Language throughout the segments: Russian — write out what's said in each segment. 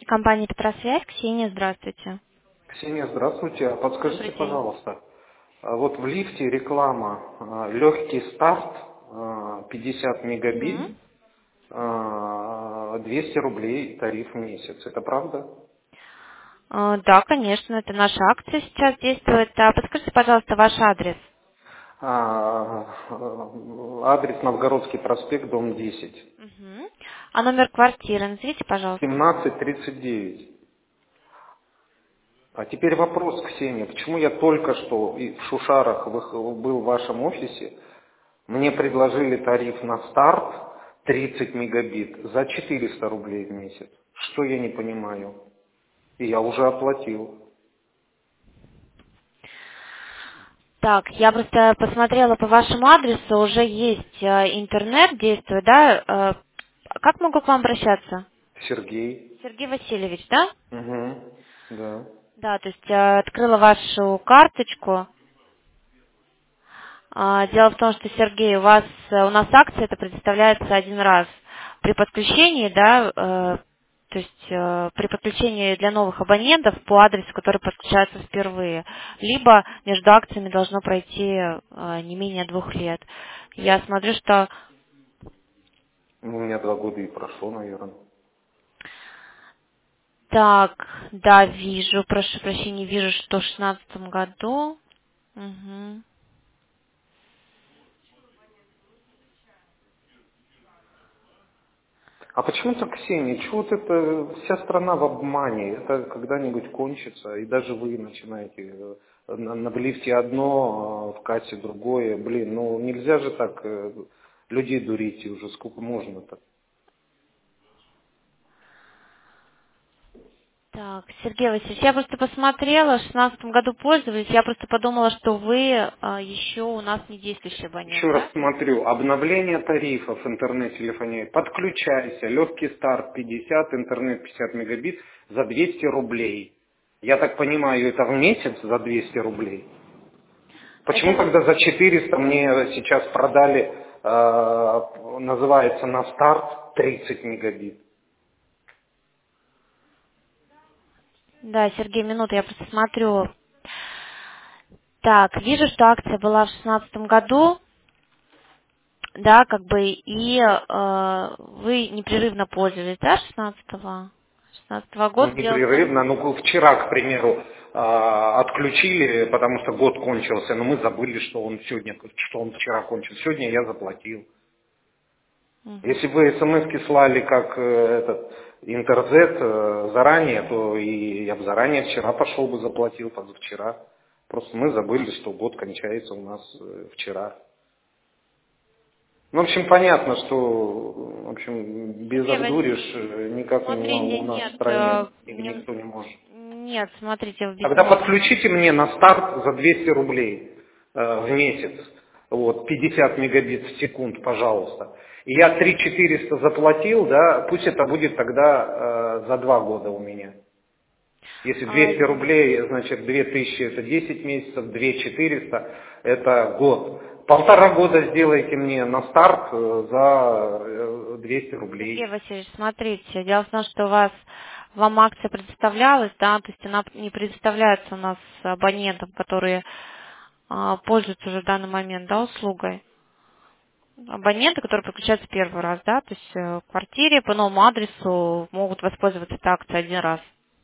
Компания «Петросвязь». Ксения, здравствуйте. Ксения, здравствуйте. А подскажите, Добрый день. пожалуйста, вот в лифте реклама легкий старт, 50 Мгм. мегабит, 200 рублей тариф в месяц. Это правда? Да, конечно, это наша акция сейчас действует. Подскажите, пожалуйста, ваш адрес. Адрес Новгородский проспект, дом 10. Мгм. А номер квартиры назовите, пожалуйста. 1739. А теперь вопрос, Ксения, почему я только что в Шушарах был в вашем офисе, мне предложили тариф на старт 30 мегабит за 400 рублей в месяц. Что я не понимаю? И я уже оплатил. Так, я просто посмотрела по вашему адресу, уже есть интернет, действует, да? Как могу к вам обращаться? Сергей. Сергей Васильевич, да? Угу. Да. Да, то есть открыла вашу карточку. Дело в том, что, Сергей, у нас акция это предоставляется один раз при подключении, да, то есть при подключении для новых абонентов по адресу, который подключается впервые, либо между акциями должно пройти не менее 2 лет. Я смотрю, что Ну, у меня 2 года и прошло, наверное. так, да, вижу, прошу прощения, вижу, что в 2016 году. Мгм. А почему-то, Ксения, чего вот это вся страна в обмане? Это когда-нибудь кончится, и даже вы начинаете в лифте одно, в кассе другое. Блин, ну нельзя же так людей дурить уже, сколько можно-то. Так, Сергей Васильевич, я просто посмотрела, в 2016 году пользовались, я просто подумала, что вы еще у нас не действующий Еще абонент, раз да? смотрю, обновление тарифов интернет-телефонии. Подключайся, легкий старт 50, интернет 50 мегабит за 200 рублей. Я так понимаю, это в месяц за 200 рублей? Это, Почему тогда за 400 мне сейчас продали, называется на старт 30 мегабит? да, Сергей, минуту, я просто смотрю. Так, вижу, что акция была в 2016 году, да, как бы, и вы непрерывно пользовались, да, 16-го? 16-го Ну, года. Дело в том, непрерывно. Ну, вчера, к примеру, отключили, потому что год кончился, но мы забыли, что он вчера кончился. Сегодня я заплатил. мгм. Если бы смс слали как этот Интерзет заранее, то и я бы заранее вчера пошел бы заплатил, позавчера. Просто мы забыли, что год кончается у нас вчера. Ну, в общем, понятно, что в общем, без Сергей обдуришь Васильевич, никак смотрите, у нас в нет, стране никто не может. нет, смотрите, Тогда объясняю. подключите мне на старт за 200 рублей в месяц. Вот, 50 мегабит в секунд, пожалуйста. И я 3400 заплатил, да, пусть это будет тогда за 2 года у меня. Если А, 200 рублей, значит 2000 это 10 месяцев, 2400 это год. 1,5 года сделайте мне на старт за 200 Сергей рублей. Васильевич, смотрите, дело в том, что вам акция предоставлялась, да, то есть она не предоставляется у нас абонентам, которые пользуются уже в данный момент, да, услугой. Абоненты, которые подключаются первый раз, да, то есть в квартире по новому адресу могут воспользоваться этой акцией один раз.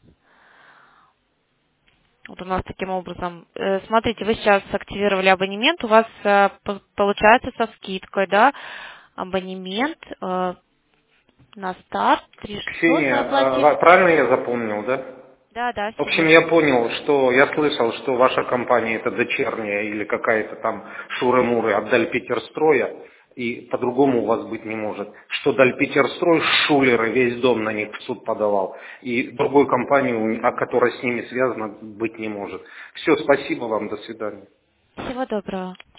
Вот у нас таким образом. Смотрите, вы сейчас активировали абонемент, у вас получается со скидкой, да, абонемент на старт 3600 вы Ксения, оплатили. правильно я запомнил, да? Да, да, В все общем, я верно. понял, что я слышал, что ваша компания это дочерняя или какая-то там Шуры-Муры от Дальпетерстроя, и по-другому у вас быть не может. Что Дальпетерстрой, шулеры, весь дом на них в суд подавал, и другой компании, которая с ними связана, быть не может. Все, спасибо вам, до свидания. Всего доброго.